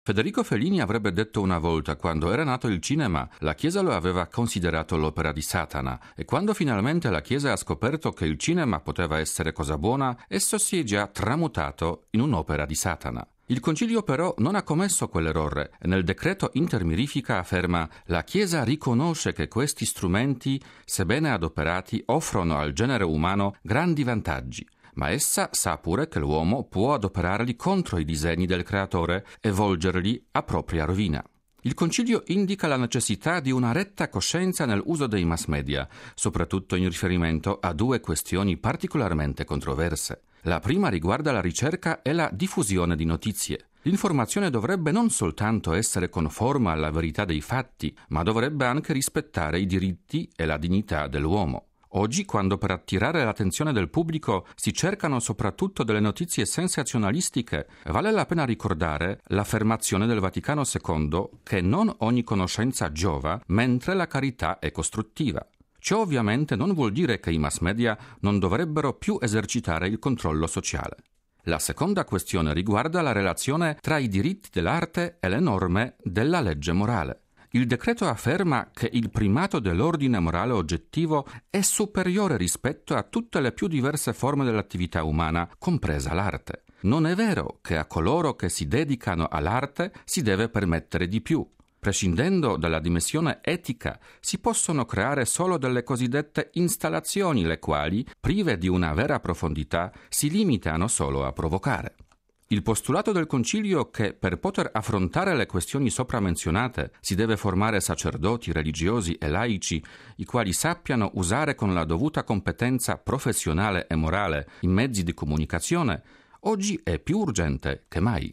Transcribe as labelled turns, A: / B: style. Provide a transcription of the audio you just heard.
A: Federico Fellini avrebbe detto una volta: quando era nato il cinema, la Chiesa lo aveva considerato l'opera di Satana, e quando finalmente la Chiesa ha scoperto che il cinema poteva essere cosa buona, esso si è già tramutato in un'opera di Satana. Il Concilio però non ha commesso quell'errore e nel decreto intermirifica afferma: la Chiesa riconosce che questi strumenti, sebbene adoperati, offrono al genere umano grandi vantaggi, ma essa sa pure che l'uomo può adoperarli contro i disegni del Creatore e volgerli a propria rovina. Il Concilio indica la necessità di una retta coscienza nell'uso dei mass media, soprattutto in riferimento a due questioni particolarmente controverse. La prima riguarda la ricerca e la diffusione di notizie. L'informazione dovrebbe non soltanto essere conforme alla verità dei fatti, ma dovrebbe anche rispettare i diritti e la dignità dell'uomo. Oggi, quando per attirare l'attenzione del pubblico si cercano soprattutto delle notizie sensazionalistiche, vale la pena ricordare l'affermazione del Vaticano II che non ogni conoscenza giova, mentre la carità è costruttiva. Ciò ovviamente non vuol dire che i mass media non dovrebbero più esercitare il controllo sociale. La seconda questione riguarda la relazione tra i diritti dell'arte e le norme della legge morale. Il decreto afferma che il primato dell'ordine morale oggettivo è superiore rispetto a tutte le più diverse forme dell'attività umana, compresa l'arte. Non è vero che a coloro che si dedicano all'arte si deve permettere di più. Prescindendo dalla dimensione etica, si possono creare solo delle cosiddette installazioni, le quali, prive di una vera profondità, si limitano solo a provocare. Il postulato del Concilio che per poter affrontare le questioni sopra menzionate si deve formare sacerdoti, religiosi e laici, i quali sappiano usare con la dovuta competenza professionale e morale i mezzi di comunicazione, oggi è più urgente che mai.